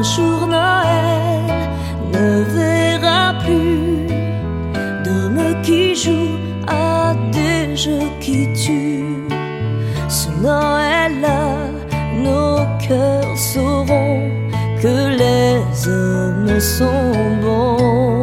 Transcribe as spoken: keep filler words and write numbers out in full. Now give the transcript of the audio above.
jour Noël ne verra plus d'hommes qui jouent à des jeux qui tuent. Ce Noël-là, nos cœurs sauront que les hommes sont bons.